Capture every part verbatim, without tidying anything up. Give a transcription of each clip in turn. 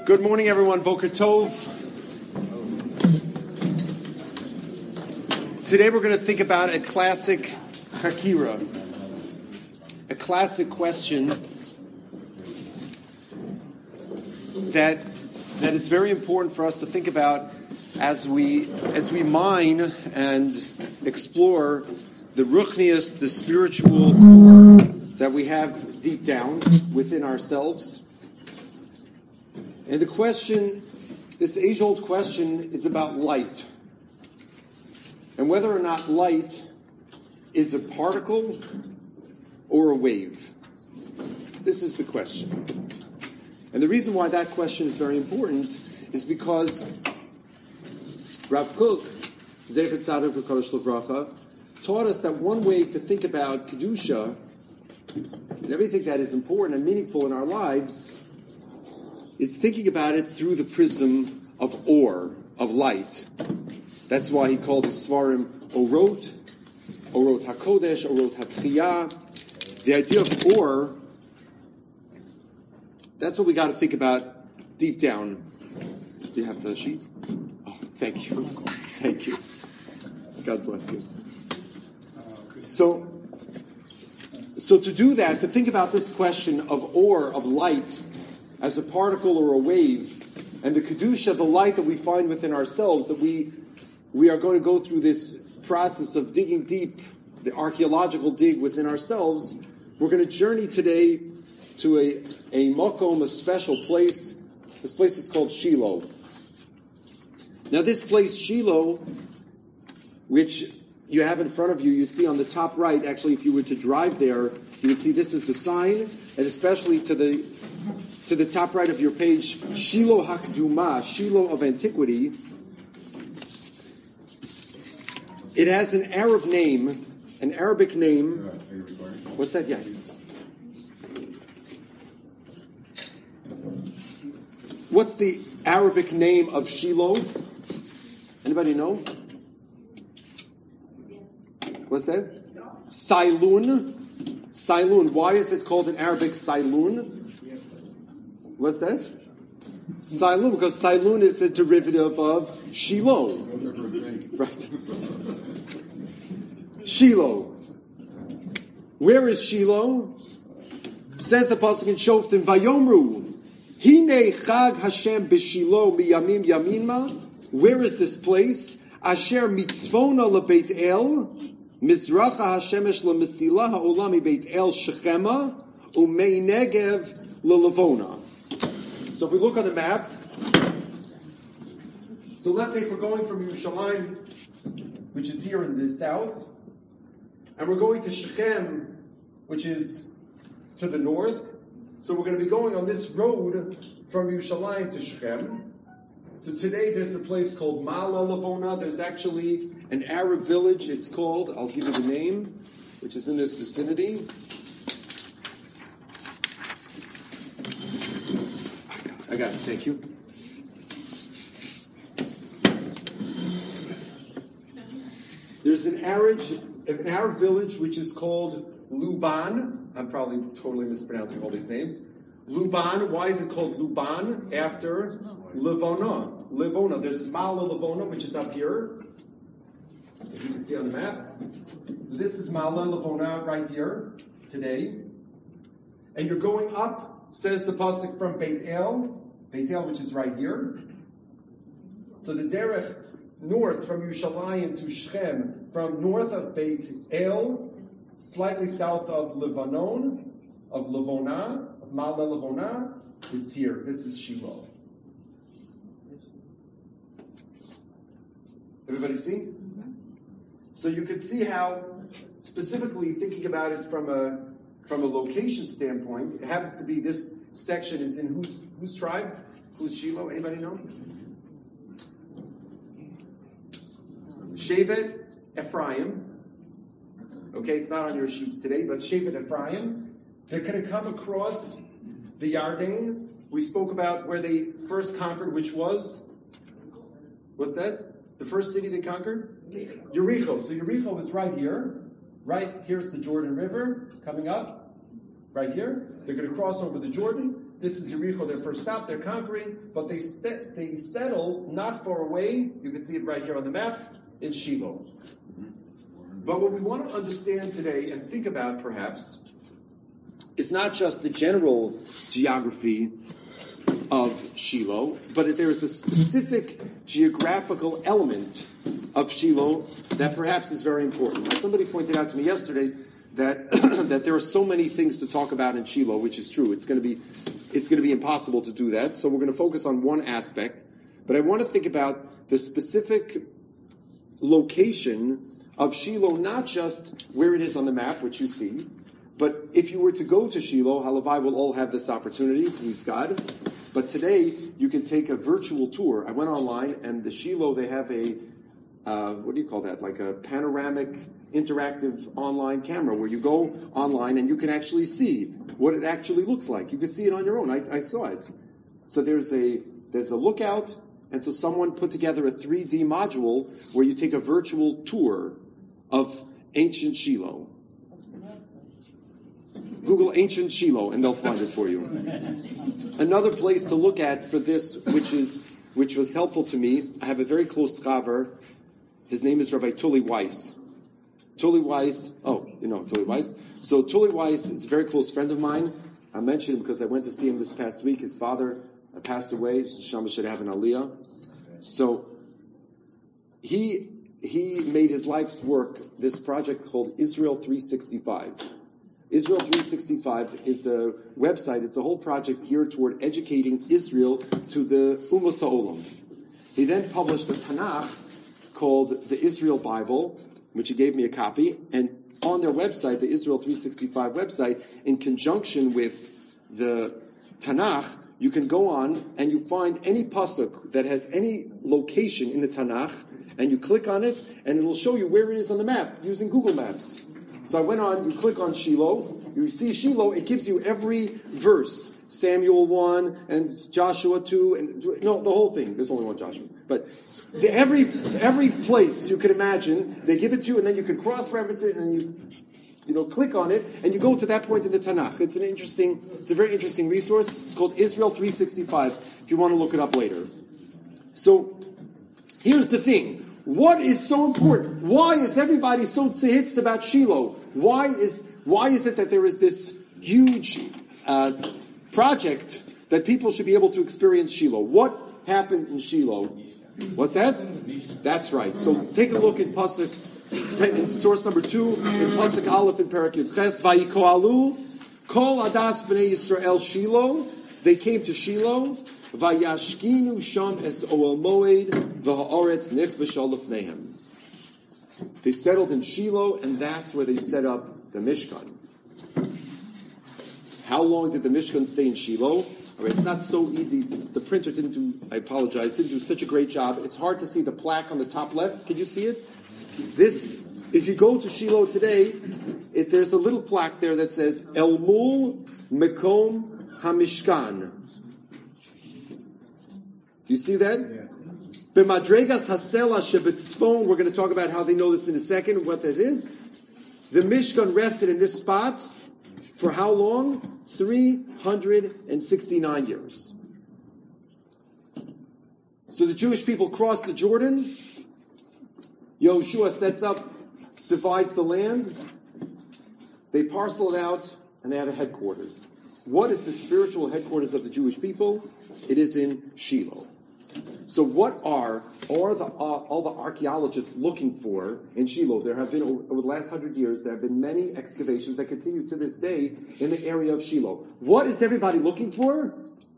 Good morning, everyone. Boker Tov. Today we're going to think about a classic Hakira, a classic question that that is very important for us to think about as we as we mine and explore the ruchnius, the spiritual core that we have deep down within ourselves. And the question, this age-old question, is about light. And whether or not light is a particle or a wave. This is the question. And the reason why that question is very important is because Rav Kook, Zecher Tzadok V'Kodesh Livracha, taught us that one way to think about Kedusha and everything that is important and meaningful in our lives is thinking about it through the prism of or, of light. That's why he called his Svarim Orot, Orot HaKodesh, Orot HaTchiyah. The idea of or, that's what we got to think about deep down. Do you have the sheet? Oh, thank you. Thank you. God bless you. So, so to do that, to think about this question of or, of light, as a particle or a wave, and the Kedusha, the light that we find within ourselves, that we we are going to go through this process of digging deep, the archaeological dig within ourselves. We're going to journey today to a, a makom, a special place. This place is called Shiloh. Now this place, Shiloh, which you have in front of you, you see on the top right, actually if you were to drive there, you would see this is the sign, and especially to the to the top right of your page, Shiloh HaKdumah, Shiloh of Antiquity. It has an Arab name, an Arabic name. What's that? Yes. What's the Arabic name of Shiloh? Anybody know? What's that? Sailun. Sailun. Why is it called in Arabic Sailun? What's that? Sailun, because Sailun is a derivative of Shiloh. Right. Shiloh. Where is Shiloh? Says the pasuk in Shoftim, Vayomru, Hine Chag Hashem b'Shiloh miyamim yaminma. Where is this place? Asher mitzvona lebeit El, Mizracha Hashemesh lemesilah ha'olam beit El Shechema, umei Negev leLavona. So if we look on the map, so let's say if we're going from Yerushalayim, which is here in the south, and we're going to Shechem, which is to the north, so we're going to be going on this road from Yerushalayim to Shechem. So today there's a place called Ma'ala Lavona. There's actually an Arab village, it's called, I'll give you the name, which is in this vicinity. I got it, thank you. There's an Arab, an Arab village which is called Luban. I'm probably totally mispronouncing all these names. Luban, why is it called Luban? After Livona. Livona. There's Ma'ala Livona, which is up here. As you can see on the map. So this is Ma'ala Livona right here today. And you're going up, says the pasuk, from Beit El. Beit El, which is right here. So the derech north from Yerushalayim to Shechem, from north of Beit El, slightly south of Levanon, of Livona, of Ma'ala Livona, is here. This is Shiloh. Everybody see? So you can see how, specifically thinking about it from a from a location standpoint, it happens to be this section is in whose whose tribe? Who's Shiloh? Anybody know? Shevet Ephraim. Okay, it's not on your sheets today, but Shevet Ephraim. They're going to come across the Yarden. We spoke about where they first conquered, which was, what's that? The first city they conquered? Yericho. So Yericho is right here. Right here's the Jordan River coming up. Right here. They're going to cross over the Jordan. This is Yericho, their first stop. They're conquering, but they st- they settle not far away. You can see it right here on the map in Shiloh. But what we want to understand today and think about, perhaps, is not just the general geography of Shiloh, but there is a specific geographical element of Shiloh that perhaps is very important. Now, somebody pointed out to me yesterday that that there are so many things to talk about in Shiloh, which is true. It's going to be it's going to be impossible to do that. So we're going to focus on one aspect. But I want to think about the specific location of Shiloh, not just where it is on the map, which you see, but if you were to go to Shiloh, Halavai will all have this opportunity, please God. But today, you can take a virtual tour. I went online, and the Shiloh, they have a, uh, what do you call that, like a panoramic, interactive online camera, where you go online and you can actually see what it actually looks like. You can see it on your own. I, I saw it. So there's a there's a lookout, and so someone put together a three D module where you take a virtual tour of ancient Shiloh. Google ancient Shiloh, and they'll find it for you. Another place to look at for this, which is which was helpful to me, I have a very close scholar. His name is Rabbi Tully Weiss. Tully Weiss, oh, you know Tully Weiss. So Tully Weiss is a very close friend of mine. I mentioned him because I went to see him this past week. His father passed away. Shama should have an aliyah. So he he made his life's work this project called Israel three sixty-five. Israel three sixty-five is a website. It's a whole project geared toward educating Israel to the Ummah Ha'olam. He then published a Tanakh called the Israel Bible, which he gave me a copy, and on their website, the Israel three sixty-five website, in conjunction with the Tanakh, you can go on and you find any pasuk that has any location in the Tanakh, and you click on it, and it will show you where it is on the map using Google Maps. So I went on, you click on Shiloh, you see Shiloh, it gives you every verse, Samuel one, and Joshua two, and no, the whole thing. There's only one Joshua. But the, every every place you can imagine, they give it to you, and then you can cross-reference it, and you you know, click on it, and you go to that point in the Tanakh. It's an interesting, it's a very interesting resource. It's called Israel three sixty-five, if you want to look it up later. So, here's the thing. What is so important? Why is everybody so tzihitzt about Shiloh? Why is why is it that there is this huge uh, project that people should be able to experience Shiloh? What happened in Shiloh? What's that? That's right. So take a look in Pasuk, in source number two, in Pasuk Aleph in Perek Yud Ches, Vayikoalu, Kol Adas Bnei Yisrael Shiloh. They came to Shiloh. Vayashkinu sham es oel moed v'ha'aretz nichvashal lefnehem. They settled in Shiloh, and that's where they set up the Mishkan. How long did the Mishkan stay in Shiloh? All right, it's not so easy. The printer didn't do, I apologize, didn't do such a great job. It's hard to see the plaque on the top left. Can you see it? This, if you go to Shiloh today, it, there's a little plaque there that says El Mul Mekom HaMishkan. You see that? B'madregas hasela shebetzfon. We're going to talk about how they know this in a second, what this is. The Mishkan rested in this spot for how long? three hundred sixty-nine years. So the Jewish people crossed the Jordan. Yehoshua sets up, divides the land. They parcel it out, and they have a headquarters. What is the spiritual headquarters of the Jewish people? It is in Shiloh. So what are all the, uh, all the archaeologists looking for in Shiloh? There have been, over, over the last hundred years, there have been many excavations that continue to this day in the area of Shiloh. What is everybody looking for?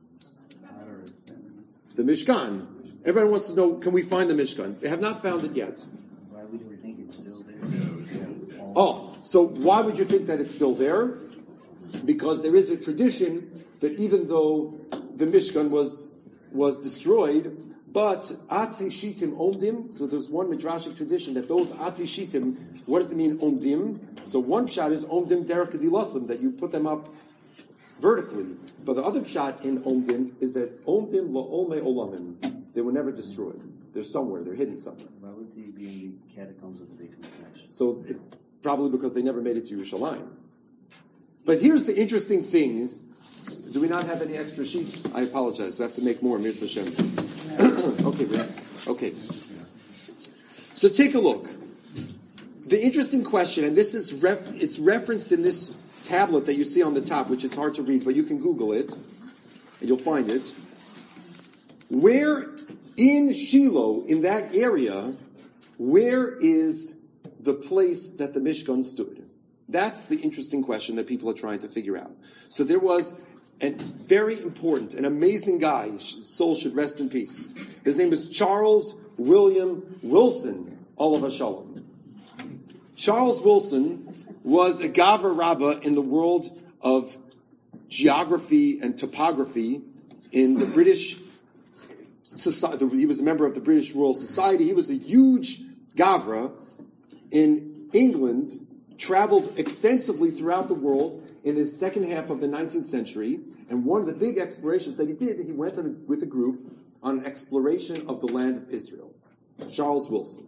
The Mishkan. Everybody wants to know, can we find the Mishkan? They have not found it yet. Why would we think it's still there? Oh, so why would you think that it's still there? Because there is a tradition that even though the Mishkan was was destroyed, but Atzi Shitim Omdim, so there's one Midrashic tradition that those Atzi Shitim, what does it mean Omdim? So one pshat is Omdim Derek Dilasim, that you put them up vertically. But the other pshat in Omdim is that Omdim La'olme Olamim, they were never destroyed. They're somewhere, they're hidden somewhere. Why would they be in the catacombs of the Beit HaMikdash? So it, probably because they never made it to Yerushalayim. But here's the interesting thing do we not have any extra sheets? I apologize. We have to make more. Mirza Hashem. Okay, Rick. Okay. So take a look. The interesting question, and this is ref, it's referenced in this tablet that you see on the top, which is hard to read, but you can Google it, and you'll find it. Where in Shiloh, in that area, where is the place that the Mishkan stood? That's the interesting question that people are trying to figure out. So there was a very important, an amazing guy, his soul should rest in peace. His name is Charles William Wilson, Olav Shalom. Charles Wilson was a Gavra Rabbah in the world of geography and topography in the British society. He was a member of the British Royal Society. He was a huge Gavra in England, traveled extensively throughout the world in the second half of the nineteenth century. And one of the big explorations that he did, he went on a, with a group on an exploration of the land of Israel. Charles Wilson.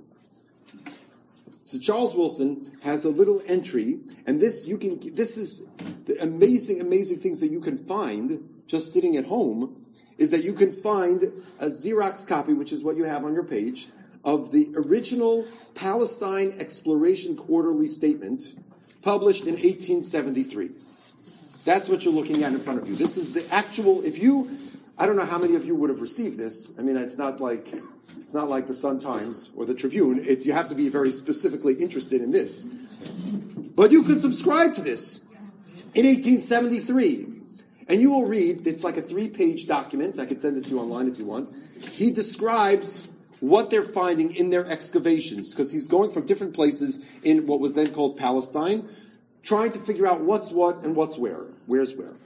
So Charles Wilson has a little entry, and this you can. This is the amazing, amazing things that you can find just sitting at home. Is that you can find a Xerox copy, which is what you have on your page, of the original Palestine Exploration Quarterly Statement, published in eighteen seventy-three. That's what you're looking at in front of you. This is the actual. If you, I don't know how many of you would have received this. I mean, it's not like. It's not like the Sun-Times or the Tribune. It, you have to be very specifically interested in this. But you could subscribe to this in eighteen seventy-three. And you will read, it's like a three-page document. I could send it to you online if you want. He describes what they're finding in their excavations, because he's going from different places in what was then called Palestine, trying to figure out what's what and what's where. Where's where.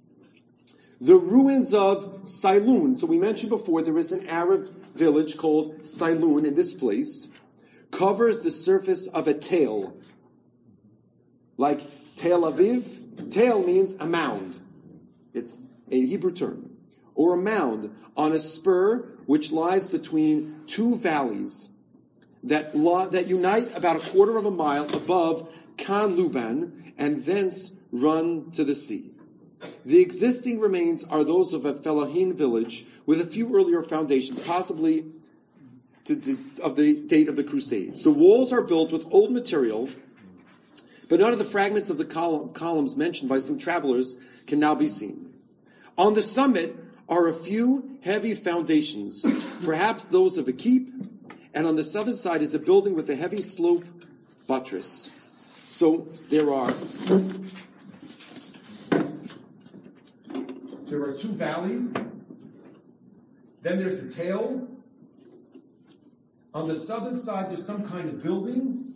The ruins of Siloon. So we mentioned before, there is an Arab village called Siloon in this place, covers the surface of a tail. Like Tel Aviv. Tail means a mound. It's a Hebrew term. Or a mound on a spur which lies between two valleys that, lo- that unite about a quarter of a mile above Khan Luban and thence run to the sea. The existing remains are those of a Fellahin village with a few earlier foundations, possibly to the, of the date of the Crusades. The walls are built with old material, but none of the fragments of the column, columns mentioned by some travelers can now be seen. On the summit are a few heavy foundations, perhaps those of a keep, and on the southern side is a building with a heavy slope buttress. So there are there are two valleys. Then there's a tail. On the southern side, there's some kind of building.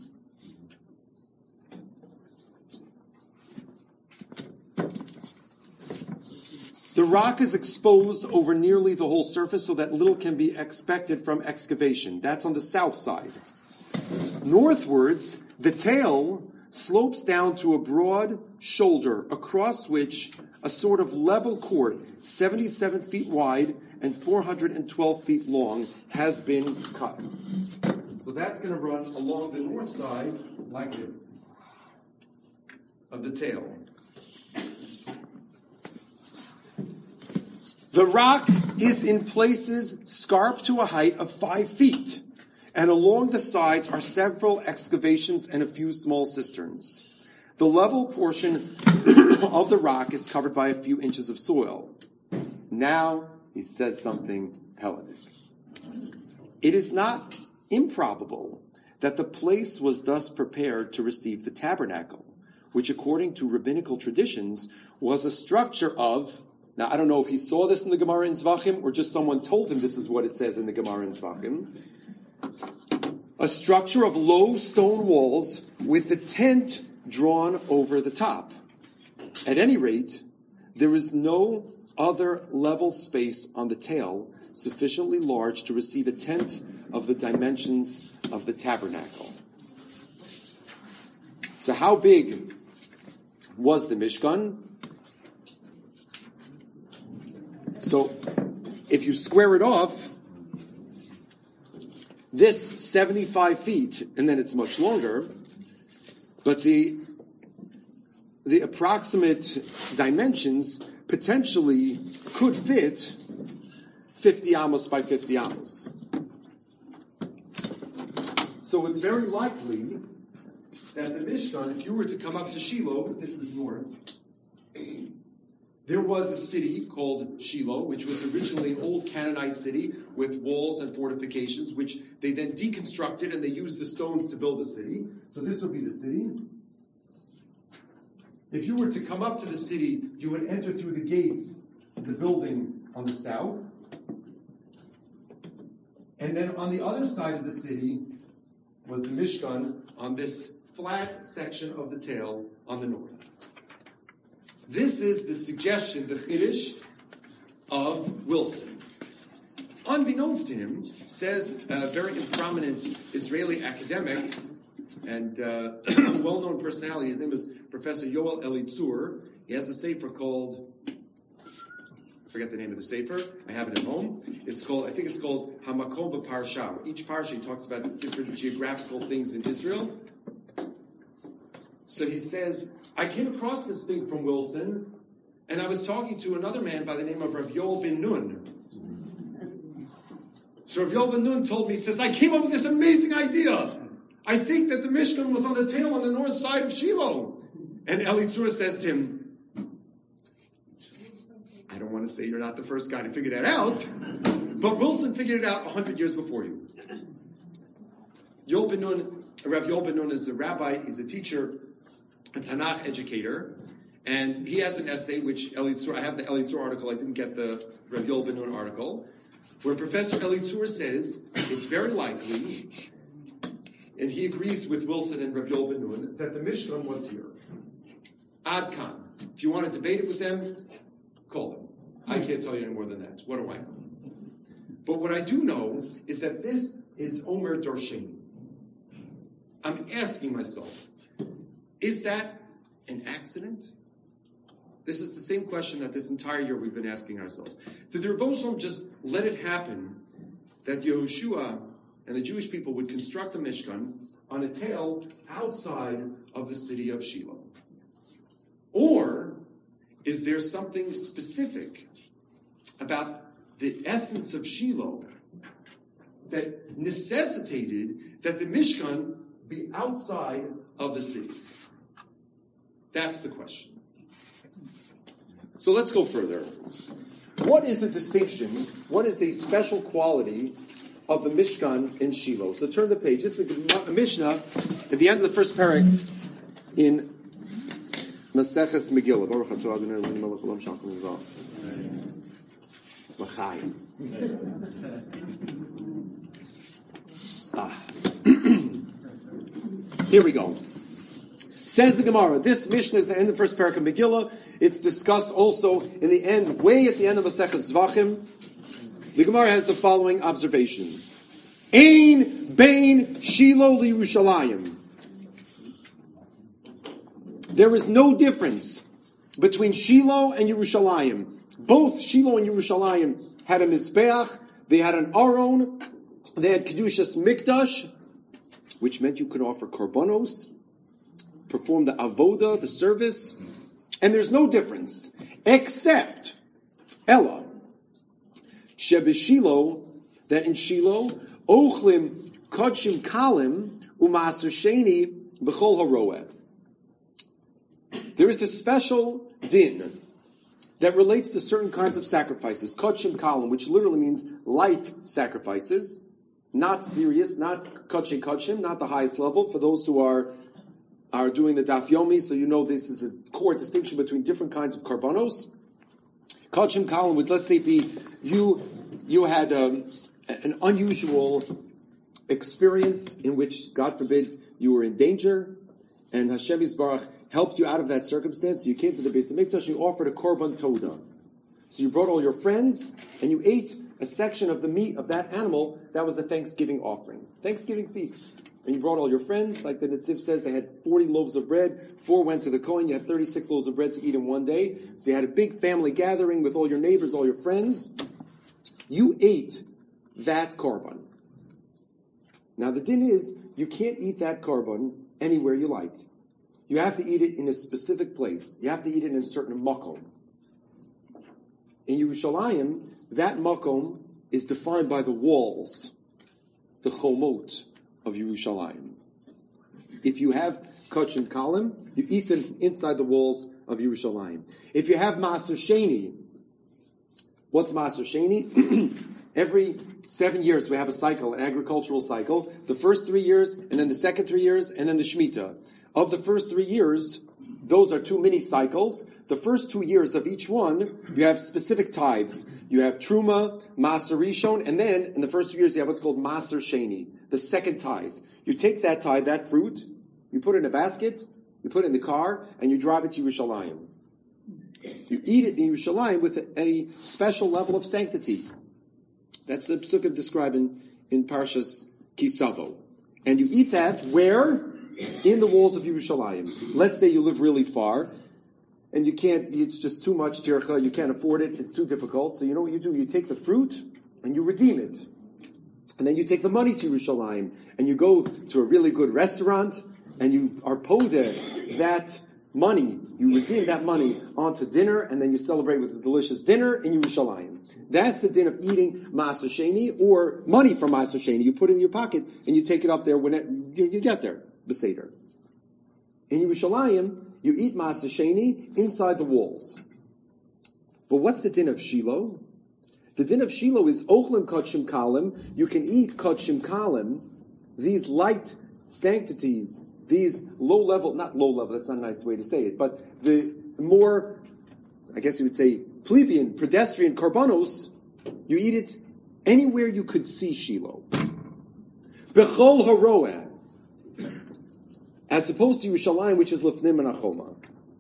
The rock is exposed over nearly the whole surface so that little can be expected from excavation. That's on the south side. Northwards, the tail slopes down to a broad shoulder across which a sort of level court, seventy-seven feet wide and four hundred twelve feet long, has been cut. So that's going to run along the north side like this of the tail. The rock is in places scarped to a height of five feet, and along the sides are several excavations and a few small cisterns. The level portion of the rock is covered by a few inches of soil. Now he says something Hellenic. It is not improbable that the place was thus prepared to receive the tabernacle, which according to rabbinical traditions was a structure of. Now, I don't know if he saw this in the Gemara in Zvachim or just someone told him this is what it says in the Gemara in Zvachim. A structure of low stone walls with the tent drawn over the top. At any rate, there is no other level space on the tail sufficiently large to receive a tent of the dimensions of the tabernacle. So how big was the Mishkan? So, if you square it off, this seventy-five feet, and then it's much longer, but the the approximate dimensions potentially could fit fifty amos by fifty amos. So it's very likely that the Mishkan, if you were to come up to Shiloh, this is north, there was a city called Shiloh, which was originally an old Canaanite city with walls and fortifications, which they then deconstructed and they used the stones to build a city. So this would be the city. If you were to come up to the city, you would enter through the gates of the building on the south. And then on the other side of the city was the Mishkan on this flat section of the tail on the north. This is the suggestion, the Chiddush of Wilson. Unbeknownst to him, says a very prominent Israeli academic and uh, well-known personality, his name is Professor Yoel Elitzur. He has a sefer called, I forget the name of the sefer, I have it at home. It's called, I think it's called Hamakom B'Parsha. Each parsha he talks about different geographical things in Israel. So he says, I came across this thing from Wilson, and I was talking to another man by the name of Rav Yoel Ben Nun. So Rav Yoel Ben Nun told me, he says, I came up with this amazing idea. I think that the Mishkan was on the tail on the north side of Shiloh. And Elitzur says to him, I don't want to say you're not the first guy to figure that out, but Wilson figured it out a hundred years before you. Yoel Ben Nun, Rav Yoel Ben Nun is a rabbi, he's a teacher, a Tanakh educator, and he has an essay which Elitzur, I have the Elitzur article, I didn't get the Rav Yoel Ben Nun article, where Professor Elitzur says it's very likely, and he agrees with Wilson and Rav Yoel Ben Nun, that the Mishkan was here. Ad Khan. If you want to debate it with them, call them. I can't tell you any more than that. What do I know? But what I do know is that this is Omer Darshani. I'm asking myself, is that an accident? This is the same question that this entire year we've been asking ourselves. Did the Rebbeinu Shalom just let it happen that Yehoshua and the Jewish people would construct a Mishkan on a tail outside of the city of Shiloh? Or is there something specific about the essence of Shiloh that necessitated that the Mishkan be outside of the city? That's the question. So let's go further. What is the distinction? What is the special quality of the Mishkan in Shiloh? So turn the page. This is a Mishnah at the end of the first parak in Maseches Megillah. Baruch atah Adonai Eloheinu melech haolam shalom l'chaim. Ah. Here we go. Says the Gemara, this Mishnah is the end of the first parak of Megillah. It's discussed also in the end, way at the end of Maseches Zvachim. The Gemara has the following observation. Ein bein Shiloh liYerushalayim. There is no difference between Shiloh and Yerushalayim. Both Shiloh and Yerushalayim had a Mizbeach, they had an Aron, they had Kedushas Mikdash, which meant you could offer korbanos, perform the avoda, the service, and there's no difference, except Ella, Shebe Shiloh, that in Shiloh, Ochlim Kodshim Kalim, U'Maaser Sheni B'chol Haroeh. There is a special din that relates to certain kinds of sacrifices, Kodshim Kalim, which literally means light sacrifices, not serious, not Kodshim Kodshim, not the highest level, for those who are are doing the Daf Yomi, so you know this is a core distinction between different kinds of karbanos. Kodshim Kalim would, let's say, be you you had um, an unusual experience in which, God forbid, you were in danger, and Hashem Yisbarach helped you out of that circumstance. So you came to the Beis Hamikdash and you offered a korban toda. So you brought all your friends and you ate a section of the meat of that animal. That was a Thanksgiving offering, Thanksgiving feast. And you brought all your friends, like the Netziv says, they had forty loaves of bread, four went to the Kohen, you had thirty-six loaves of bread to eat in one day. So you had a big family gathering with all your neighbors, all your friends. You ate that korban. Now the din is, you can't eat that korban anywhere you like. You have to eat it in a specific place. You have to eat it in a certain makom. in Yerushalayim, that makom is defined by the walls, the chomot of Yerushalayim. If you have kachim kalim, you eat them inside the walls of Yerushalayim. If you have Maaser Sheni, what's Maaser Sheni? Every seven years we have a cycle, an agricultural cycle. The first three years, and then the second three years, and then the Shemitah. Of the first three years, those are two mini cycles. The first two years of each one, you have specific tithes. You have Truma, Maaser Rishon, and then in the first two years you have what's called Maaser Sheni, the second tithe. You take that tithe, that fruit, you put it in a basket, you put it in the car, and you drive it to Yerushalayim. You eat it in Yerushalayim with a, a special level of sanctity. That's the psukim describing in Parshas Kisavo. And you eat that where? In the walls of Yerushalayim. Let's say you live really far, and you can't, it's just too much tircha, you can't afford it, it's too difficult. So you know what you do? You take the fruit, and you redeem it. And then you take the money to Yerushalayim, and you go to a really good restaurant, and you are podeh that money, you redeem that money onto dinner, and then you celebrate with a delicious dinner in Yerushalayim. That's the din of eating Maaser Sheni, or money from Maaser Sheni. You put it in your pocket, and you take it up there when it, you, you get there, Beseder. In Yerushalayim, you eat Maaser Sheni inside the walls. But what's the din of Shiloh? The din of Shiloh is Ochlim Kachim Kalim. You can eat Kachim Kalim, these light sanctities, these low-level, not low-level, that's not a nice way to say it, but the more, I guess you would say, plebeian, pedestrian karbanos, you eat it anywhere you could see Shiloh. Bechol haroeh, as opposed to Yerushalayim, which is lefnim and achoma.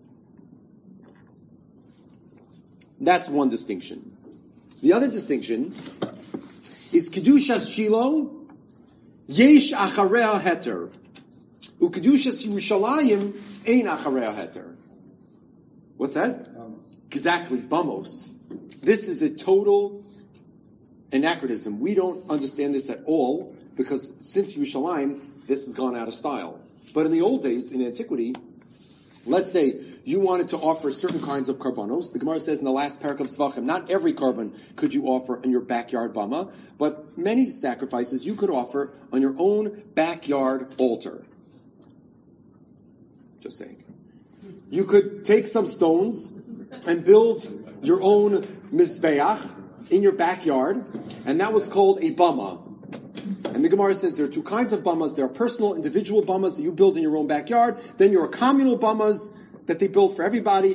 That's one distinction. The other distinction is Kedushas Shiloh, yesh acharei heter. Ukedushas Yerushalayim ein acharei heter. What's that? Bamos. Exactly, bamos. This is a total anachronism. We don't understand this at all because since Yerushalayim, this has gone out of style. But in the old days, in antiquity, let's say you wanted to offer certain kinds of karbanos. The Gemara says in the last parak of Zvachim, not every carbon could you offer in your backyard bama, but many sacrifices you could offer on your own backyard altar. Just saying. You could take some stones and build your own mizbeach in your backyard, and that was called a bama. And the Gemara says there are two kinds of bamas. There are personal, individual bamas that you build in your own backyard. Then there are communal bamas that they build for everybody.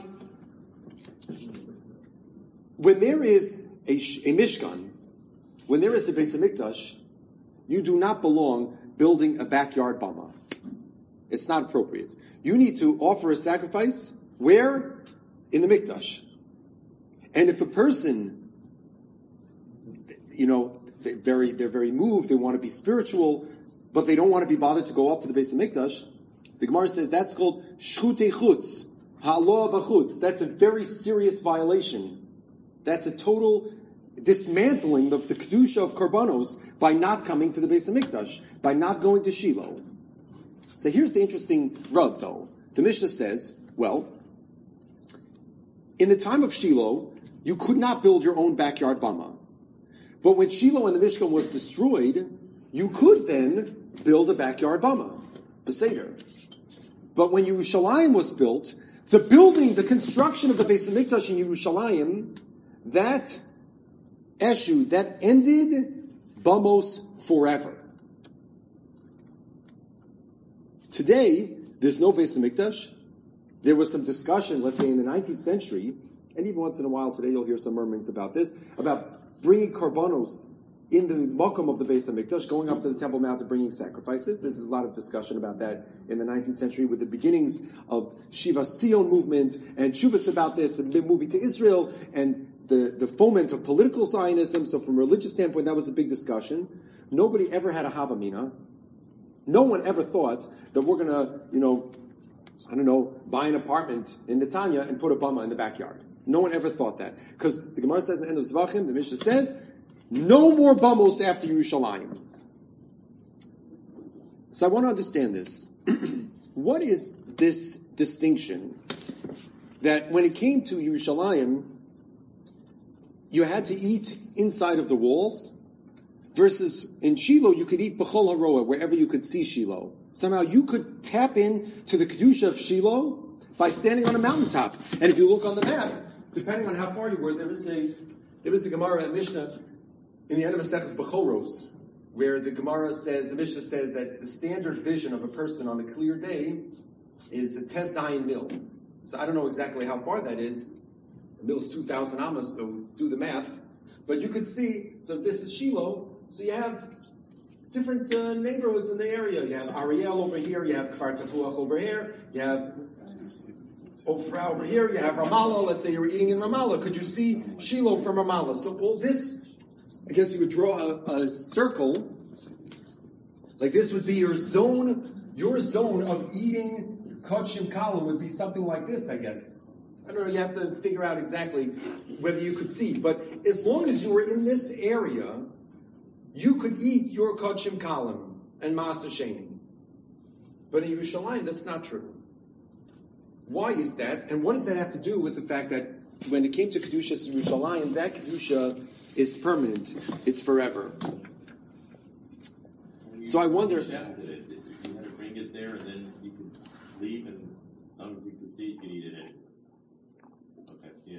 When there is a, a Mishkan, when there is a Beis HaMikdash, you do not belong building a backyard bama. It's not appropriate. You need to offer a sacrifice where? In the Mikdash. And if a person, you know, they're very, they're very moved, they want to be spiritual, but they don't want to be bothered to go up to the Beis HaMikdash, the Gemara says that's called shchutei chutz, ha'aloah b'chutz. That's a very serious violation. That's a total dismantling of the kedusha of karbanos by not coming to the Beis HaMikdash, by not going to Shiloh. So here's the interesting rub, though. The Mishnah says, well, in the time of Shiloh, you could not build your own backyard bama. But when Shiloh and the Mishkan was destroyed, you could then build a backyard bama, Beseder. But when Yerushalayim was built, the building, the construction of the Beis HaMikdash in Yerushalayim, that eshud, that ended bamos forever. Today, there's no Beis HaMikdash. There was some discussion, let's say in the nineteenth century, and even once in a while today you'll hear some murmurings about this, about bringing karbanos in the makom of the Beis HaMikdash, going up to the Temple Mount and bringing sacrifices. There's a lot of discussion about that in the nineteenth century with the beginnings of Shiva Sion movement and Shuvas about this, and moving to Israel, and the, the foment of political Zionism. So from a religious standpoint, that was a big discussion. Nobody ever had a Havamina. No one ever thought that we're going to, you know, I don't know, buy an apartment in Netanya and put a bama in the backyard. No one ever thought that. Because the Gemara says at the end of Zvachim, the Mishnah says, no more bamos after Yerushalayim. So I want to understand this. What is this distinction that when it came to Yerushalayim, you had to eat inside of the walls, versus in Shiloh, you could eat B'chol HaRoah, wherever you could see Shiloh. Somehow you could tap in to the Kedusha of Shiloh by standing on a mountaintop. And if you look on the map, depending on how far you were, there is a there is a Gemara at Mishnah in the end of Maseches Bechoros, where the Gemara says, the Mishnah says that the standard vision of a person on a clear day is a Tes Zayin mil. So I don't know exactly how far that is. The mil is two thousand amas, so do the math. But you could see, so this is Shiloh, so you have different uh, neighborhoods in the area. You have Ariel over here, you have Kfar Tafuach over here, you have Ofra over here, you have Ramallah. Let's say you were eating in Ramallah. Could you see Shiloh from Ramallah? So all this, I guess you would draw a, a circle, like this would be your zone, your zone of eating Kodshim Kalim would be something like this, I guess. I don't know, you have to figure out exactly whether you could see, but as long as you were in this area, you could eat your Kodshim Kalim and Maaseh Sheni. But in Yerushalayim, that's not true. Why is that? And what does that have to do with the fact that when it came to Kedushas Yerushalayim, that Kedusha is permanent. It's forever. So I wonder... You had to bring it there and then you could leave, and as long as you could see, you could eat it in. Okay, yeah.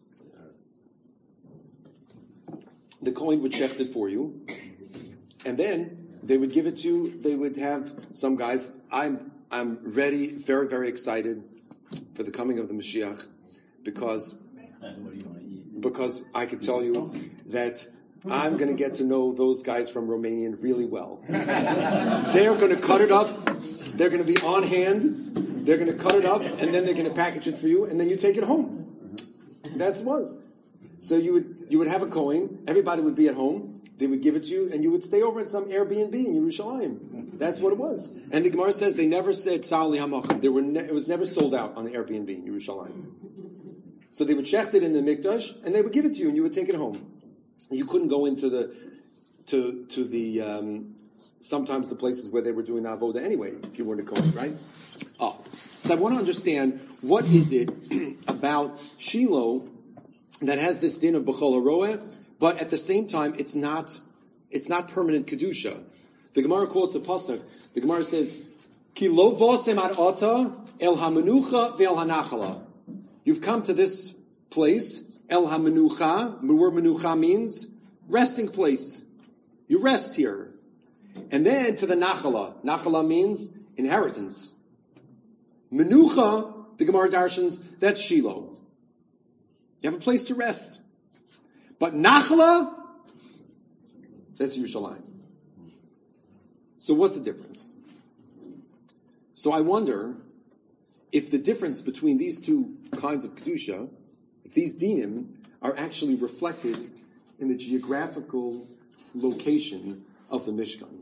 The Kohen would shecht it for you, and then they would give it to you. They would have some guys. I'm I'm ready, very very excited for the coming of the Mashiach, because because I could tell you that I'm going to get to know those guys from Romanian really well. They're going to cut it up. They're going to be on hand. They're going to cut it up, and then they're going to package it for you, and then you take it home. That's what it was. So you would you would have a Kohen, everybody would be at home, they would give it to you, and you would stay over at some Airbnb in Yerushalayim. That's what it was. And the Gemara says they never said Tza'ali HaMacham. There were ne- it was never sold out on the Airbnb in Yerushalayim. So they would shecht it in the Mikdash, and they would give it to you, and you would take it home. You couldn't go into the to to the um, sometimes the places where they were doing avoda anyway, if you weren't a Kohen, right? Oh, so I want to understand, what is it about Shiloh that has this din of B'chol HaRoeh, but at the same time, it's not, it's not permanent Kedusha. The Gemara quotes a pasuk. The Gemara says, Ki lo vosem ad ata el hamenucha ve'el hanachala. You've come to this place, el hamenucha. The word menucha means resting place. You rest here. And then to the nachala. Nachala means inheritance. Menucha, the Gemara darshans, that's Shiloh. You have a place to rest. But Nachla, that's Yerushalayim. So what's the difference? So I wonder if the difference between these two kinds of Kedusha, if these dinim are actually reflected in the geographical location of the Mishkan.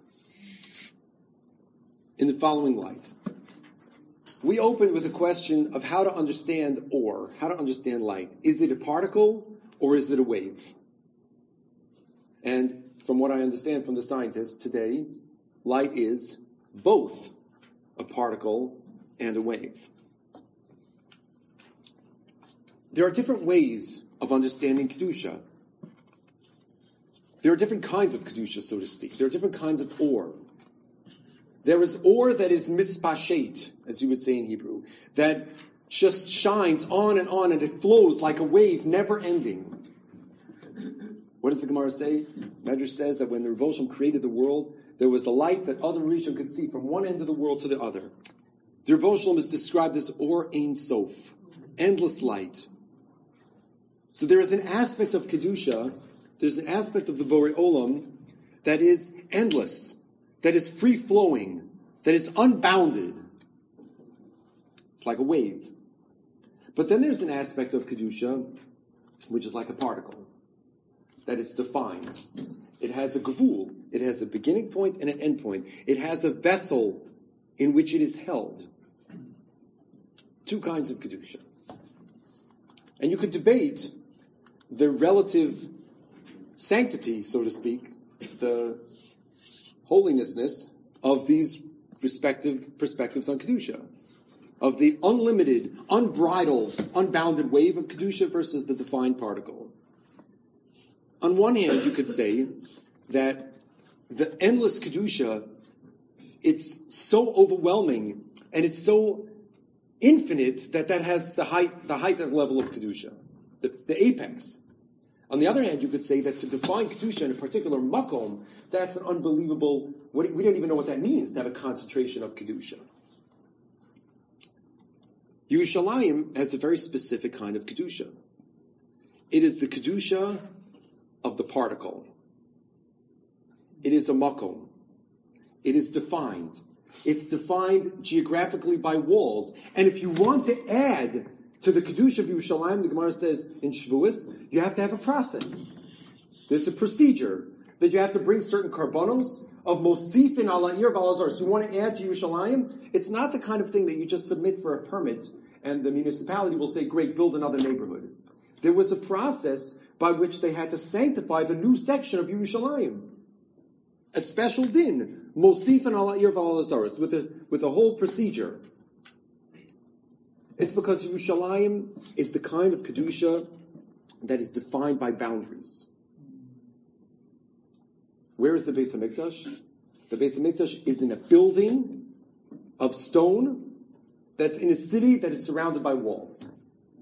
In the following light. We opened with a question of how to understand or, how to understand light. Is it a particle or is it a wave? And from what I understand from the scientists today, light is both a particle and a wave. There are different ways of understanding Kedusha. There are different kinds of Kedusha, so to speak. There are different kinds of or. There is or that is mispashet, as you would say in Hebrew, that just shines on and on and it flows like a wave, never ending. What does the Gemara say? Medrash says that when the Rebbe Shem created the world, there was a light that other Rishon could see from one end of the world to the other. The Rebbe Shem is described as Or Ein Sof, endless light. So there is an aspect of Kedusha, there's an aspect of the Borei Olam that is endless, that is free-flowing, that is unbounded. It's like a wave. But then there's an aspect of Kedusha, which is like a particle, that is defined. It has a gavul. It has a beginning point and an end point. It has a vessel in which it is held. Two kinds of Kedusha. And you could debate the relative sanctity, so to speak, the holinessness of these respective perspectives on Kedusha. Of the unlimited, unbridled, unbounded wave of Kedusha versus the defined particle. on one hand, you could say that the endless Kedusha, it's so overwhelming and it's so infinite that that has the height, the height of level of Kedusha, the, the apex. On the other hand, you could say that to define Kedusha in a particular makom, that's an unbelievable, what, we don't even know what that means, to have a concentration of Kedusha. Yerushalayim has a very specific kind of Kedusha. It is the Kedusha of the particle. It is a makom. It is defined. It's defined geographically by walls. And if you want to add to the Kedusha of Yerushalayim, the Gemara says in Shavuos, you have to have a process. There's a procedure that you have to bring certain karbonos of Mosifin ala Ir v'alazar. So you want to add to Yerushalayim, it's not the kind of thing that you just submit for a permit and the municipality will say, great, build another neighborhood. There was a process by which they had to sanctify the new section of Yerushalayim. A special din, Mosifin ala Ir v'alazar, with a, with a whole procedure. It's because Yerushalayim is the kind of Kedusha that is defined by boundaries. Where is the Beis HaMikdash? The Beis HaMikdash is in a building of stone that's in a city that is surrounded by walls.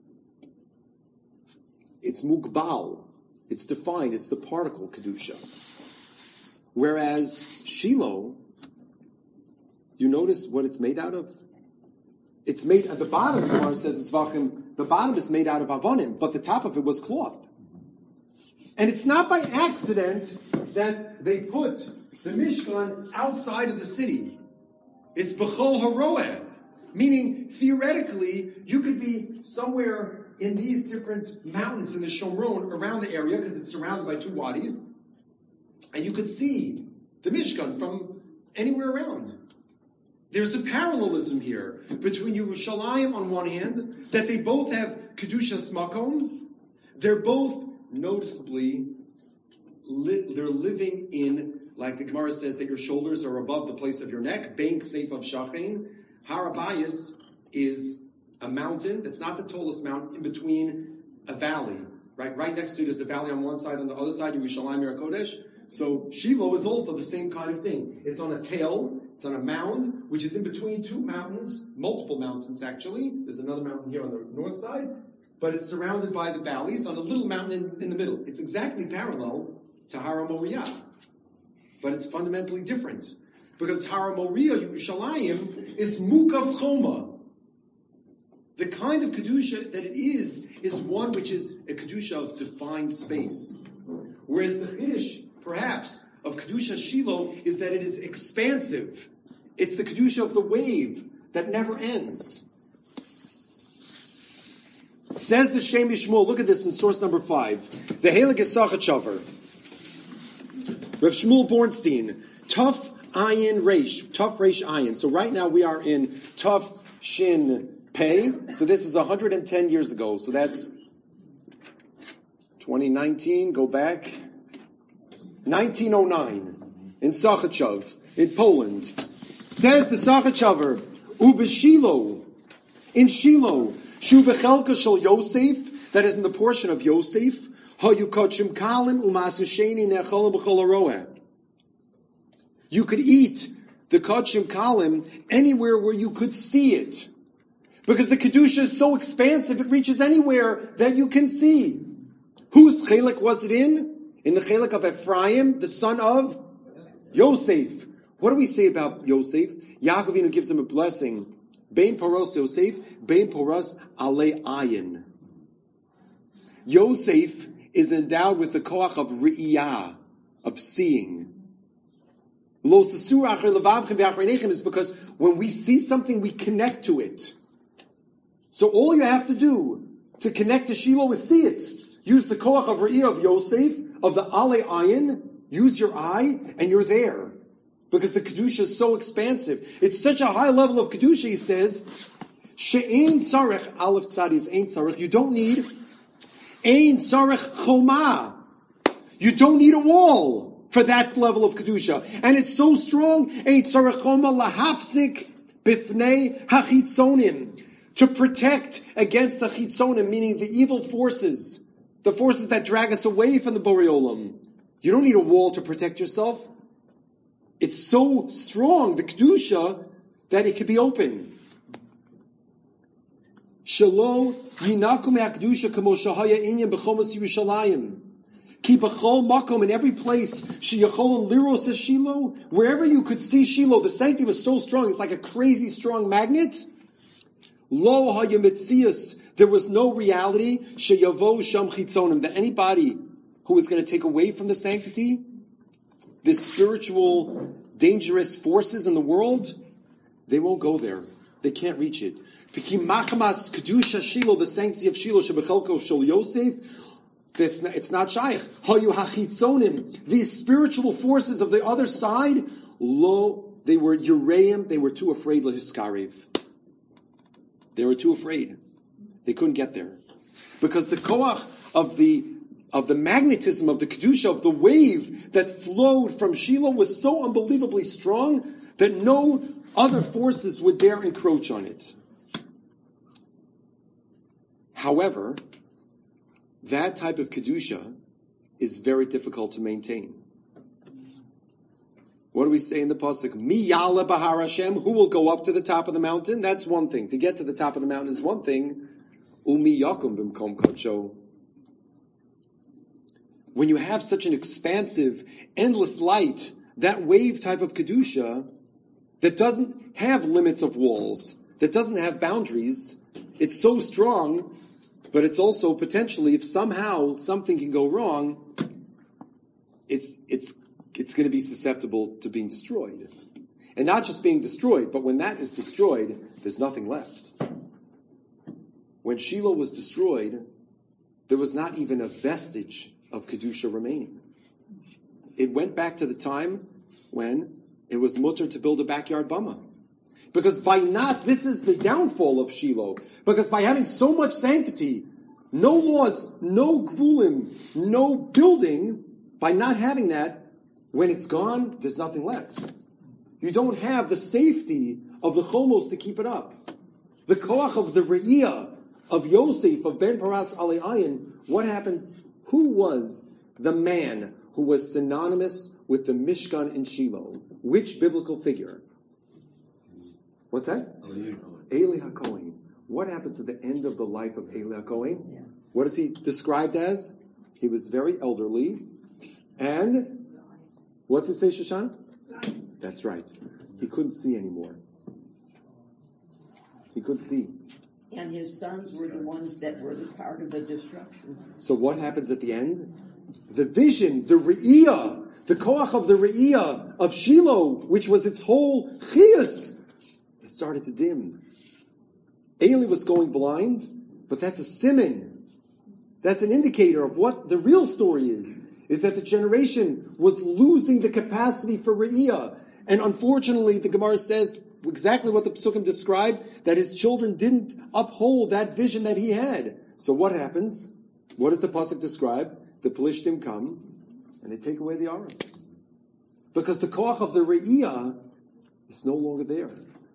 It's mugbal. It's defined. It's the particle Kedusha. Whereas Shiloh, you notice what it's made out of? It's made at the bottom, the Gemara says it's Zvachim, the bottom is made out of avonim, but the top of it was cloth. And it's not by accident that they put the Mishkan outside of the city. It's B'chol Haroeh, meaning theoretically you could be somewhere in these different mountains in the Shomron around the area because it's surrounded by two wadis, and you could see the Mishkan from anywhere around. There's a parallelism here between Yerushalayim on one hand, that they both have Kedushas Makom. They're both noticeably, li- they're living in, like the Gemara says, that your shoulders are above the place of your neck. Bein Ksef of Shachain. Har Habayis is a mountain that's not the tallest mountain, in between a valley. Right, right next to it is a valley on one side, on the other side, Yerushalayim Yer HaKodesh. So Shiloh is also the same kind of thing. It's on a tail, it's on a mound, which is in between two mountains, multiple mountains actually. There's another mountain here on the north side, but it's surrounded by the valleys on a little mountain in, in the middle. It's exactly parallel to Har HaMoriah, but it's fundamentally different. Because Har HaMoriah, Yerushalayim, is Mukav Choma. The kind of Kedusha that it is, is one which is a Kedusha of defined space. Whereas the Chiddush, perhaps, of Kedusha Shiloh is that it is expansive. It's the Kedusha of the wave that never ends. Says the Shem Yishmol, look at this in source number five. The Heilig Esachat Shavar. Rav Shmuel Bornstein. Tough Ayin Reish. Tough Reish Ayin. So right now we are in Tough Shin Pei. So this is one hundred ten years ago. So that's twenty nineteen. Go back. nineteen oh nine, in Sachachow, in Poland. Says the Sachachower, Ubeshilo, in Shiloh, Shu Bechelka Shel Yosef, that is in the portion of Yosef, Hayu Kochim Kalim Umasasheni Nechol B'chol Haroeh. You could eat the Kochim Kalim anywhere where you could see it. Because the Kedusha is so expansive, it reaches anywhere that you can see. Whose chelik was it in? In the chelik of Ephraim, the son of Yosef. What do we say about Yosef? Yaakovinu gives him a blessing. Bein poros Yosef, bein poros alei ayin. Yosef is endowed with the koach of re'iyah, of seeing. Lo sesur acher levavchem v'achreinechem is because when we see something, we connect to it. So all you have to do to connect to Shiloh is see it. Use the koach of re'iyah of Yosef, of the alei ayin, use your eye, and you're there. Because the Kedusha is so expansive. It's such a high level of Kedusha, he says, she'ein tzarech, aleph tzadi is ein tzarech, you don't need ein tzarech choma. You don't need a wall for that level of Kedusha. And it's so strong, ein tzarech choma lahafzik bifnei hachitzonim, to protect against the chitzonim, meaning the evil forces, the forces that drag us away from the Borei Olam. You don't need a wall to protect yourself. It's so strong, the Kedusha, that it could be open. Shelo yinaku me'akdusha kamo shahaya inyan b'chomas Yerushalayim. Ki b'chol makom, in every place, sheyachol liros Shiloh, wherever you could see Shiloh, the sanctity was so strong, it's like a crazy strong magnet. Lo haya mitzias, there was no reality, sheyavo sham chitzonim, that anybody who was going to take away from the sanctity, the spiritual dangerous forces in the world, they won't go there. They can't reach it. Machamas kedusha Shiloh, the sanctity of Shiloh, shebechelko shel Yosef, it's not shaykh. Hayu hachitzonim, these spiritual forces of the other side, lo, they were Ureim, they were too afraid, lehiskariv. They were too afraid. They couldn't get there. Because the koach of the of the magnetism of the kedusha, of the wave that flowed from Shiloh was so unbelievably strong that no other forces would dare encroach on it. However, that type of kedusha is very difficult to maintain. What do we say in the pasuk? Mi yala bahar Hashem, who will go up to the top of the mountain? That's one thing. To get to the top of the mountain is one thing. Umi yakum b'mkom kodsho. When you have such an expansive, endless light, that wave type of kedusha that doesn't have limits of walls, that doesn't have boundaries, it's so strong, but it's also potentially, if somehow something can go wrong, it's it's it's going to be susceptible to being destroyed. And not just being destroyed, but when that is destroyed, there's nothing left. When Shiloh was destroyed, there was not even a vestige of Kedusha remaining. It went back to the time when it was mutter to build a backyard bama. Because by not, this is the downfall of Shiloh, because by having so much sanctity, no laws, no gvulim, no building, by not having that, when it's gone, there's nothing left. You don't have the safety of the chomos to keep it up. The koach of the re'iyah of Yosef, of Ben Paras Ali Ayin, what happens? Who was the man who was synonymous with the Mishkan in Shiloh? Which biblical figure? What's that? Eli HaKohen. What happens at the end of the life of Eli HaKohen? Yeah. What is he described as? He was very elderly. And what's it say, Shoshan? That's right. He couldn't see anymore. He couldn't see. And his sons were the ones that were the part of the destruction. So what happens at the end? The vision, the re'iyah, the koach of the re'iyah of Shiloh, which was its whole chiyus, it started to dim. Eli was going blind, but that's a siman. That's an indicator of what the real story is, is that the generation was losing the capacity for re'iyah. And unfortunately, the Gemara says exactly what the Psukim described, that his children didn't uphold that vision that he had. So what happens? What does the Pasuk describe? The Pelishtim come, and they take away the Aron. Because the koach of the re'iyah is no longer there.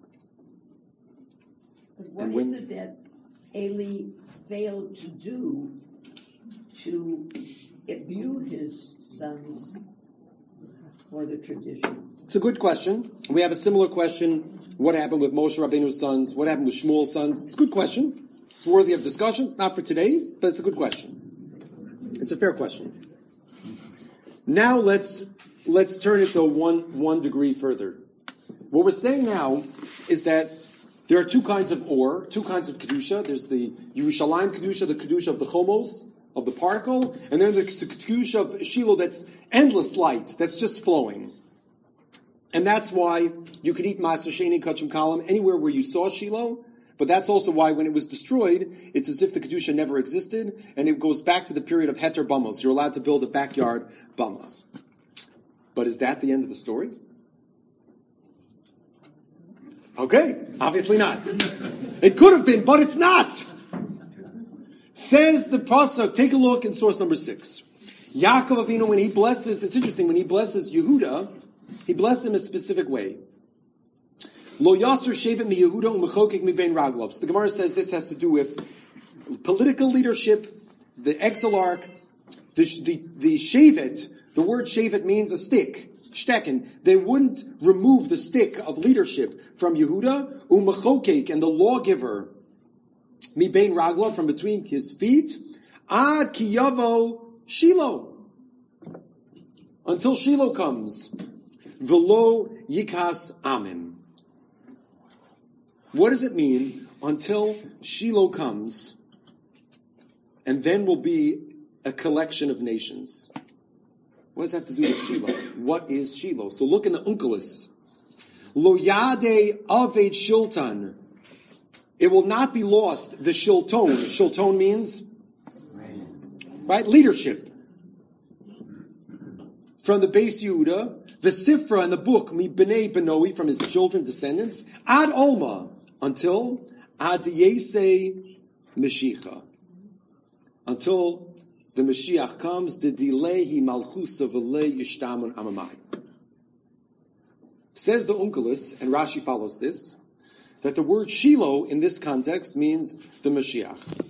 But what when, is it that Eli failed to do to imbue his sons for the tradition? It's a good question. We have a similar question. What happened with Moshe Rabbeinu's sons? What happened with Shmuel's sons? It's a good question. It's worthy of discussion. It's not for today, but it's a good question. It's a fair question. Now let's let's turn it to one one degree further. What we're saying now is that there are two kinds of or, two kinds of kedusha. There's the Yerushalayim kedusha, the kedusha of the chomos, of the particle, and then there's the kedusha of Shiloh that's endless light, that's just flowing. And that's why you could eat Maser Sheni Kachim Kalam anywhere where you saw Shiloh, but that's also why when it was destroyed, it's as if the kedusha never existed, and it goes back to the period of heter bamos. You're allowed to build a backyard bama. But is that the end of the story? Okay, obviously not. It could have been, but it's not. Says the pasuk. Take a look in source number six. Yaakov Avinu, when he blesses, it's interesting, when he blesses Yehuda, he blesses him a specific way. Lo yasser shevet mi Yehuda u'mechokek mi bein raglav. The Gemara says this has to do with political leadership the exilarch, the, the, the shevet, the word shevet means a stick, stecken. They wouldn't remove the stick of leadership from Yehuda, umachokek, and the lawgiver, mi bein ragla, from between his feet, ad ki yavo Shiloh, until Shiloh comes, velo yikas amim. What does it mean, until Shiloh comes, and then will be a collection of nations? What does that have to do with Shiloh? What is Shiloh? So look in the Unkelos. Lo yade aved shilton. It will not be lost, the shilton. Shilton means, right, leadership. From the Beis Yehuda, the Sifra and the book, mi b'nei benoi, from his children, descendants, ad olma, until ad yesei Mashiach, until the Mashiach comes, the dilehi malchusa v'lei yishtamun amamai. Says the Unkelos, and Rashi follows this, that the word Shiloh in this context means the Mashiach.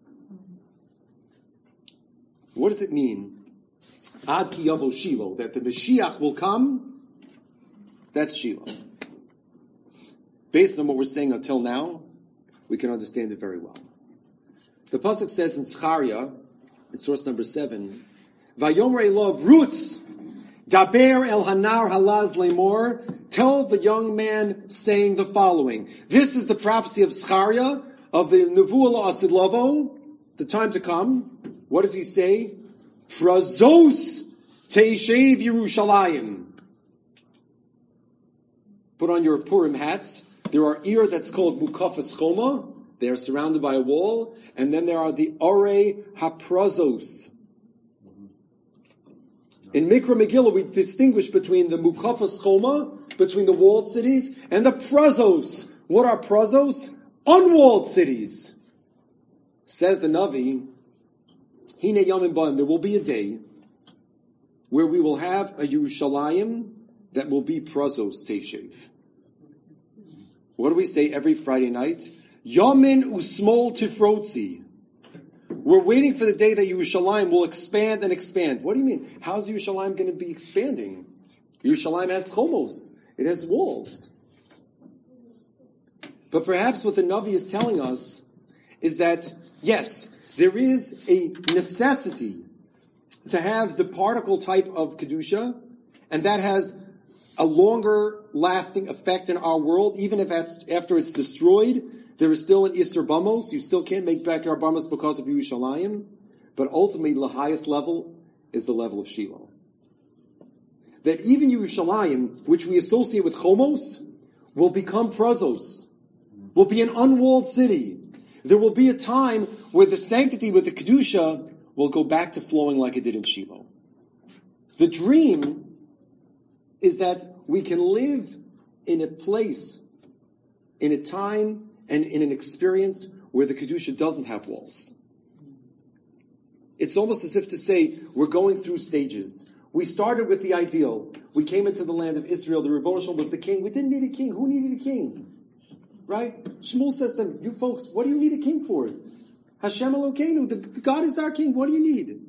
What does it mean? Ad ki yavo Shiloh, that the Mashiach will come. That's Shiloh. Based on what we're saying until now, we can understand it very well. The pasuk says in Zechariah, in source number seven, Vayomer Elov Rutz, Daber el Hanar Halaz Lemor, tell the young man saying the following. This is the prophecy of Zechariah, of the Nevuah La'asid Lavo, the time to come. What does he say? Prazos Teishev Yerushalayim. Put on your Purim hats. There are ear that's called Mukafas Choma. They are surrounded by a wall. And then there are the Ore HaPrazos. In Mikra Megillah, we distinguish between the Mukafas Choma, between the walled cities, and the Prazos. What are Prazos? Unwalled cities. Says the Navi, Hine Yamim Ba'im, there will be a day where we will have a Yerushalayim that will be Prazos Teishev. What do we say every Friday night? Yamin Usmol Tifrotzi. We're waiting for the day that Yerushalayim will expand and expand. What do you mean? How's Yerushalayim going to be expanding? Yerushalayim has chomos. It has walls. But perhaps what the Navi is telling us is that, yes, there is a necessity to have the particle type of Kedusha, and that has a longer lasting effect in our world, even if that's, after it's destroyed, there is still an Isser Bamos. You still can't make back your Bamos because of Yerushalayim. But ultimately, the highest level is the level of Shiloh. That even Yerushalayim, which we associate with Chomos, will become Prazos, will be an unwalled city. There will be a time where the sanctity with the Kedusha will go back to flowing like it did in Shiloh. The dream is that we can live in a place, in a time, and in an experience where the Kedusha doesn't have walls. It's almost as if to say, we're going through stages. We started with the ideal. We came into the land of Israel. The Rebbeinu Shalom was the king. We didn't need a king. Who needed a king? Right? Shmuel says to them, you folks, what do you need a king for? Hashem Elokeinu, the, the God is our king. What do you need?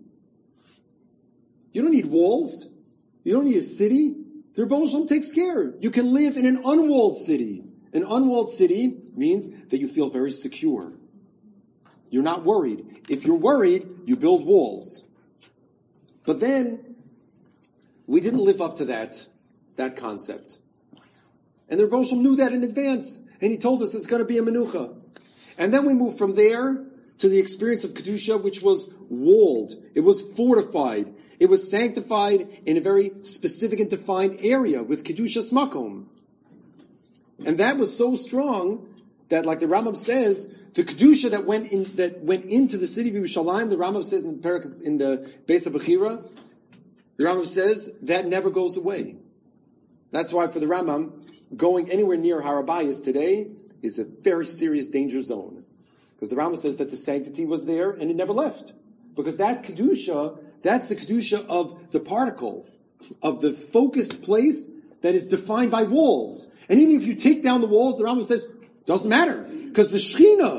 You don't need walls. You don't need a city. The Rebbeinu Shalom takes care. You can live in an unwalled city. An unwalled city means that you feel very secure. You're not worried. If you're worried, you build walls. But then, we didn't live up to that, that concept. And the Rebbeinu Shalom knew that in advance. And he told us it's going to be a menucha. And then we move from there to the experience of Kedusha, which was walled. It was fortified. It was sanctified in a very specific and defined area with Kedusha's Makom. And that was so strong that, like the Rambam says, the Kedusha that went in, that went into the city of Yerushalayim, the Rambam says in the Parak, in the Beis HaBechira, the Rambam says that never goes away. That's why for the Rambam, going anywhere near Har HaBayis today is a very serious danger zone. Because the Rambam says that the sanctity was there and it never left. Because that Kedusha, that's the Kedusha of the particle, of the focused place that is defined by walls. And even if you take down the walls, the Rambam says, doesn't matter. Because the Shekhinah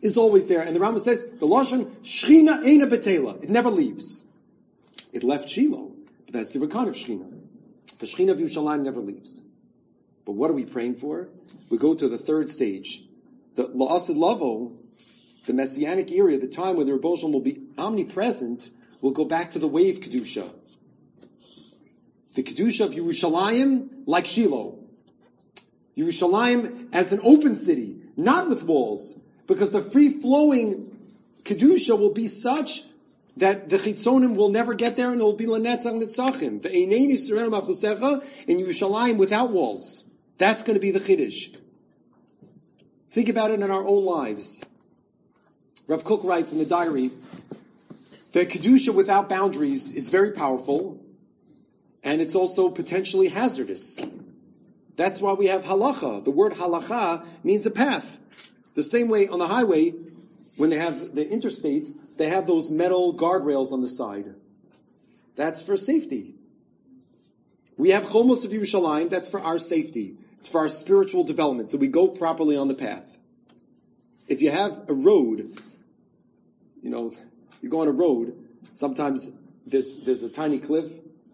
is always there. And the Rambam says, the Lashon, Shechina Eina Betela. It never leaves. It left Shiloh, but that's a different kind of Shechina. The Shechina of Yerushalayim never leaves. But what are we praying for? We go to the third stage. The La'asid Lavo, the Messianic era, the time when the Rebbe Shalom will be omnipresent, will go back to the wave Kedusha. The Kedusha of Yerushalayim, like Shiloh. Yerushalayim as an open city, not with walls, because the free-flowing Kedusha will be such that the Chitzonim will never get there, and it will be L'netzach Nitzachim. Ve'einei Yisrael Machusecha in Yerushalayim without walls. That's going to be the Chiddush. Think about it in our own lives. Rav Kook writes in the diary that Kedusha without boundaries is very powerful, and it's also potentially hazardous. That's why we have halacha. The word halacha means a path. The same way on the highway, when they have the interstate, they have those metal guardrails on the side. That's for safety. We have Chomos of Yerushalayim, that's for our safety. It's for our spiritual development, so we go properly on the path. If you have a road, you know, you go on a road, sometimes there's, there's a tiny cliff.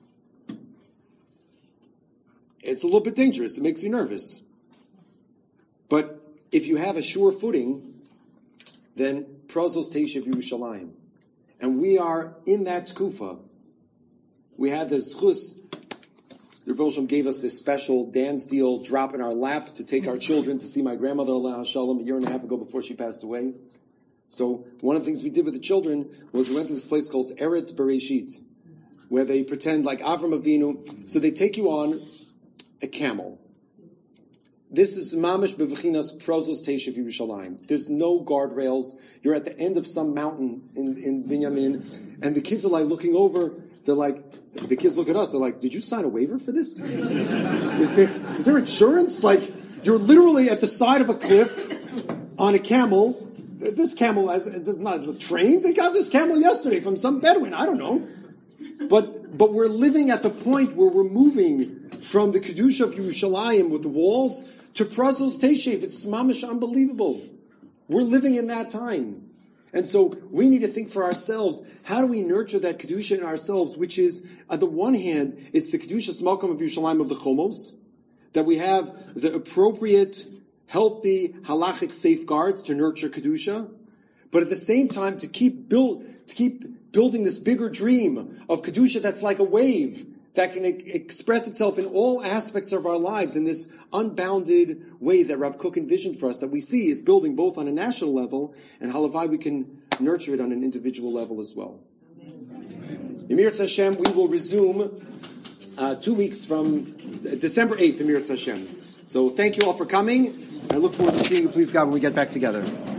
It's a little bit dangerous. It makes you nervous. But if you have a sure footing, then Prozos Teishav Yerushalayim. And we are in that tkufa. We had the zchus. The Rebbe Shalom gave us this special Dan Steele drop in our lap to take our children to see my grandmother, Aleh Shalom, a year and a half ago before she passed away. So one of the things we did with the children was we went to this place called Eretz Bereshit, where they pretend like Avram Avinu. So they take you on a camel. This is mamish bevechinas prozos teishav Yerushalayim. There's no guardrails. You're at the end of some mountain in, in Binyamin, and the kids are like looking over. They're like, the kids look at us. They're like, "Did you sign a waiver for this? is, there, is there insurance? Like, you're literally at the side of a cliff on a camel. This camel has it's not a train. They got this camel yesterday from some Bedouin. I don't know, but but we're living at the point where we're moving from the Kedusha of Yerushalayim with the walls to Prozos Teishav. It's mamish unbelievable. We're living in that time. And so we need to think for ourselves, how do we nurture that Kedusha in ourselves, which is, on the one hand, it's the Kedusha Smalkam of Yerushalayim of the Chomos, that we have the appropriate, healthy, halachic safeguards to nurture Kedusha, but at the same time to keep build, to keep building this bigger dream of Kedusha that's like a wave, that can e- express itself in all aspects of our lives in this unbounded way that Rav Kook envisioned for us, that we see is building both on a national level, and halavai we can nurture it on an individual level as well. Emir Hashem, we will resume uh, two weeks from December eighth, Emir Hashem. So thank you all for coming. I look forward to seeing you, please God, when we get back together.